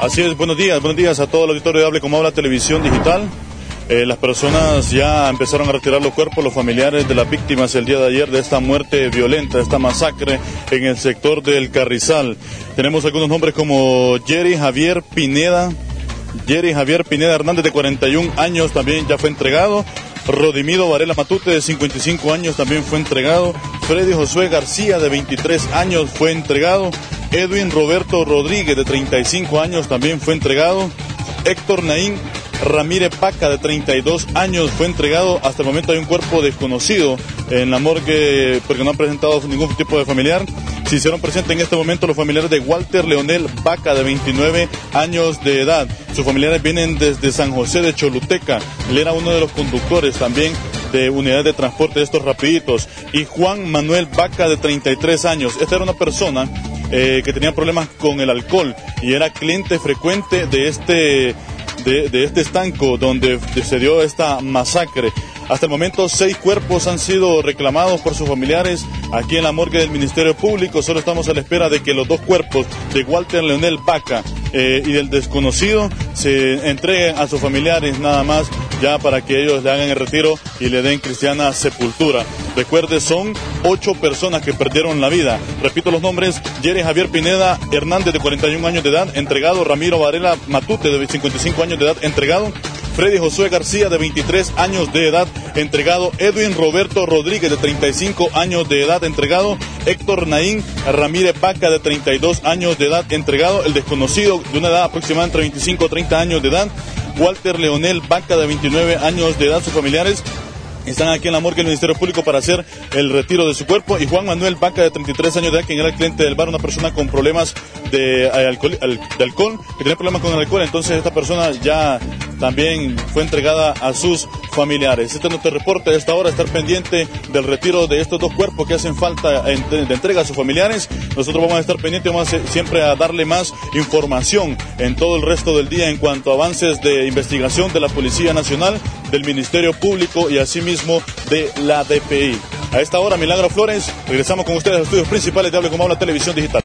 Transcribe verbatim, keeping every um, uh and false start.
Así es, buenos días, buenos días a todo el auditorio de Hable Como Habla Televisión Digital. Eh, las personas ya empezaron a retirar los cuerpos, los familiares de las víctimas el día de ayer de esta muerte violenta, de esta masacre en el sector del Carrizal. Tenemos algunos nombres como Jerry Javier Pineda, Jerry Javier Pineda Hernández, de cuarenta y un años, también ya fue entregado. Rodimido Varela Matute, de cincuenta y cinco años, también fue entregado. Freddy Josué García, de veintitrés años, fue entregado. Edwin Roberto Rodríguez, de treinta y cinco años, también fue entregado. Héctor Naín Ramírez Paca, de treinta y dos años, fue entregado. Hasta el momento hay un cuerpo desconocido en la morgue porque no han presentado ningún tipo de familiar. Se hicieron presentes en este momento los familiares de Walter Leonel Vaca, de veintinueve años de edad. Sus familiares vienen desde San José de Choluteca. Él era uno de los conductores también de unidades de transporte de estos rapiditos. Y Juan Manuel Vaca, de treinta y tres años. Esta era una persona eh, que tenía problemas con el alcohol y era cliente frecuente de este, de, de este estanco donde se dio esta masacre. Hasta el momento, seis cuerpos han sido reclamados por sus familiares aquí en la morgue del Ministerio Público. Solo estamos a la espera de que los dos cuerpos de Walter Leonel Vaca eh, y del desconocido se entreguen a sus familiares nada más, ya para que ellos le hagan el retiro y le den cristiana sepultura. Recuerde, son ocho personas que perdieron la vida. Repito los nombres: Jerry Javier Pineda Hernández, de cuarenta y un años de edad, entregado. Ramiro Varela Matute, de cincuenta y cinco años de edad, entregado. Freddy Josué García, de veintitrés años de edad, entregado. Edwin Roberto Rodríguez, de treinta y cinco años de edad, entregado. Héctor Naín Ramírez Paca, de treinta y dos años de edad, entregado. El desconocido, de una edad aproximada entre veinticinco a treinta años de edad, Walter Leonel Vaca, de veintinueve años de edad. Sus familiares están aquí en la morgue del Ministerio Público para hacer el retiro de su cuerpo. Y Juan Manuel Vaca, de treinta y tres años de edad, quien era el cliente del bar, una persona con problemas de alcohol, de alcohol, que tenía problemas con el alcohol. Entonces esta persona ya también fue entregada a sus familiares. Este es nuestro reporte de esta hora. Estar pendiente del retiro de estos dos cuerpos que hacen falta de entrega a sus familiares. Nosotros vamos a estar pendientes, vamos a siempre a darle más información en todo el resto del día en cuanto a avances de investigación de la Policía Nacional, del Ministerio Público y asimismo de la D P I. A esta hora, Milagro Flores, regresamos con ustedes a los estudios principales de Hable Como Habla Televisión Digital.